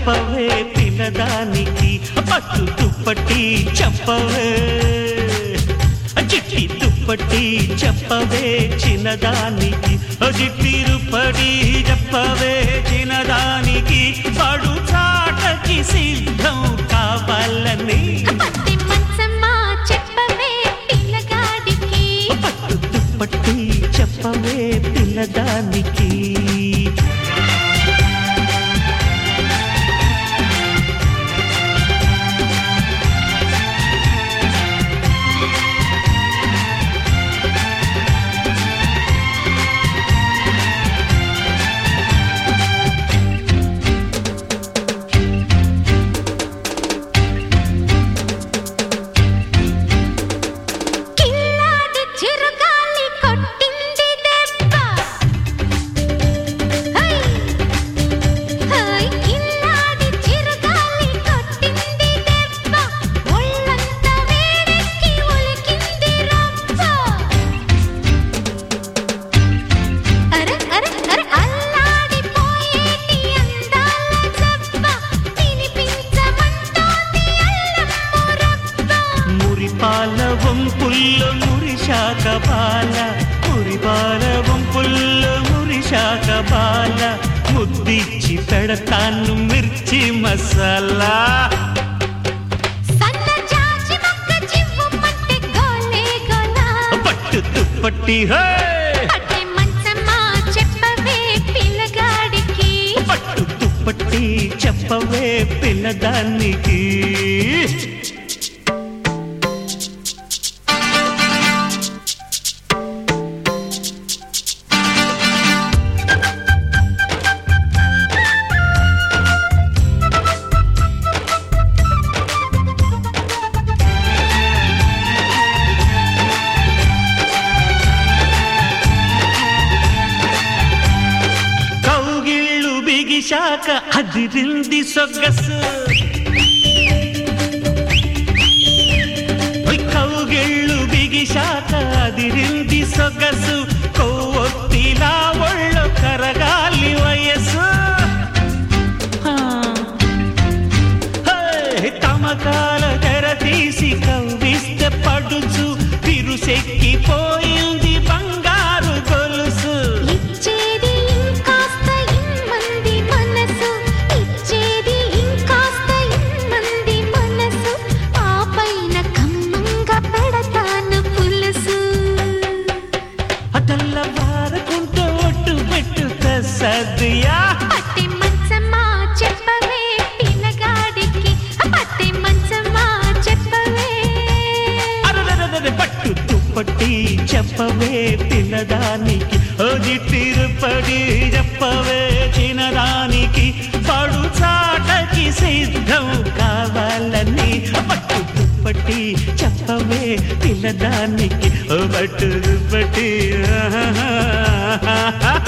చెప్పవే పిల్లదానికి పట్టు దుప్పటి చెప్పవే చిట్టి దుప్పటి చెప్పవే చిన్నదానికి జిట్టిరుపడి చెప్పవే చిన్నదానికి పడు చాటకి సిద్ధం కావాలని పట్టు దుప్పటి చెప్పవే పిల్లదానికి వంపుల్లో మురిశాక బాల మురిపాల వంపుల్లో మురిశాక బాల ముద్దిచ్చి పెడతాను మిర్చి మసాలా పట్టు దుప్పటి పట్టు దుప్పటి చెప్పవే పిల్లదానికి శాఖ అదిరింది సొగసు కౌగిళ్ళు బిగిశాక అదిరింది సొగసు కొవ్వొత్తిలా ఒళ్ళో కరగాలి వయసు తమకాల తెర తీసి కవ్విస్తే పడుచు తిరుసెక్కిపోయింది బంగారు గొలుసు సదియా పట్టు దుప్పటి చెప్పవే పిల్లదానికి జిట్టిరుపడి చెప్పవే చిన్నదానికి పడు చాటకి సిద్ధం కావాలని పట్టు దుప్పటి చెప్పవే పిల్లదానికి పట్టు దుప్పటి